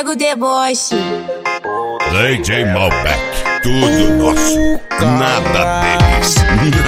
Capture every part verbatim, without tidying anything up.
pega o deboche. D J Malbec, tudo nosso, nada deles.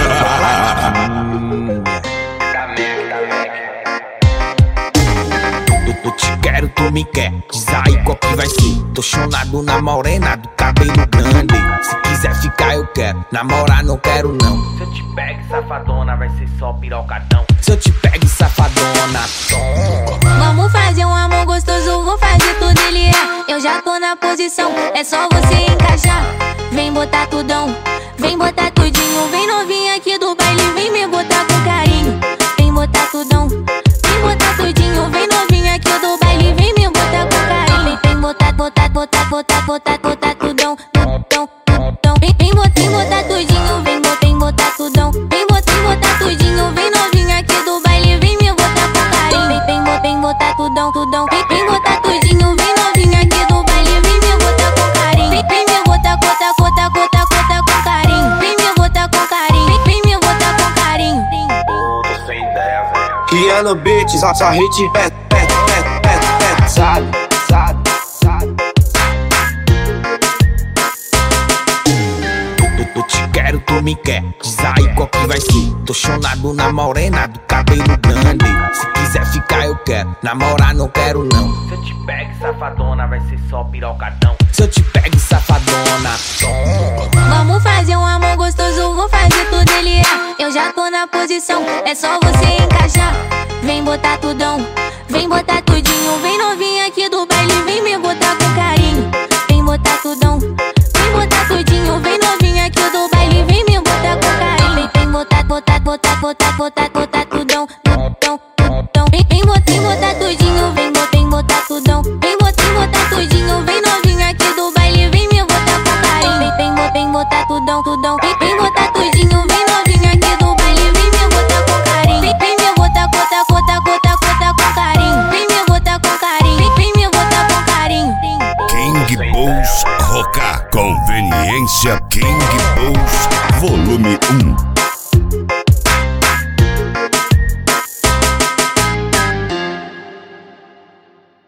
Eu te quero, tu me quer, diz aí qual que vai ser. Tô chonado na morena do cabelo grande. Se quiser ficar eu quero, namorar não quero não. Se eu te pego safadona, vai ser só pirocadão. Se eu te pego safadona, Vamos fazer um amor gostoso, vou fazer tudo ele é. Eu já tô na posição, é só você encaixar. Vem botar tudão, vem botar tudinho. Vem novinha aqui do baile, vem me botar com carinho. Vem botar tudão, vem botar tudinho. Vem novinha aqui do baile, vem me botar com carinho. Vem, vem botar, botar, botar, botar, botar, botar tudão, tudão, tudão. Vem, vem botar, vem botar tudinho, vem botar, vem botar tudão. Vem botar, vem botar tudinho. Vem novinha aqui do baile, vem me botar com carinho. Vem, vem botar, vem botar tudão, tudão. Vem, vem botar tudinho, vem novinha aqui do baile, vem me botar com carinho. Vem, vem me botar, botar, botar, botar, botar com carinho. Vem me botar com carinho, vem, vem me botar com carinho. Tô sem ideia, velho. E é no beat, só, só hit pé, pé, pé, pé, pé, sabe, sabe, sabe. eu, eu te quero, tu me quer, diz aí qual que vai ser. Tô chonado na morena do cabelo grande. Se quiser ficar eu quero, namorar não quero não. Se eu te pego safadona, vai ser só pirocadão. Se eu te pego safadona, Vamos fazer um amor gostoso, vou fazer tudo ele é. Eu já tô na posição, é só você encaixar. Vem botar tudão, vem botar tudinho. Vem novinha aqui do baile, vem me botar com carinho. Vem botar tudão, vem botar tudinho. Vem novinha aqui do baile, vem me botar com carinho. Vem, vem botar, botar, botar, botar, botar, botar tudão, tudão, tudão. Vem, vem botar, vem botar tudinho, vem botar, vem botar tudão. Vem botar, vem botar tudinho. Vem novinha aqui do baile, vem me botar com carinho. Vem, vem botar, vem botar tudão, tudão. Vem, vem botar tudinho, vem novinha aqui do baile, vem me botar com carinho. Vem, vem me botar, botar, botar, botar, botar com carinho. Vem me botar com carinho, vem, vem me botar com carinho. King Bulls Roca, conveniência King Bulls, volume um.